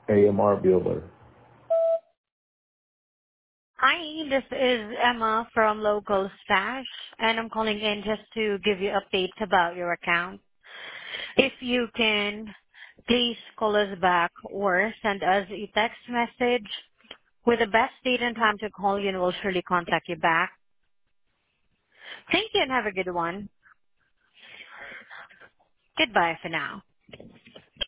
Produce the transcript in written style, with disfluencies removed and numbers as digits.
AMR Builder. Hi, this is Emma from Local Stash, and I'm calling in just to give you updates about your account. If you can, please call us back or send us a text message with the best date and time to call you, and we'll surely contact you back. Thank you and have a good one. Goodbye for now.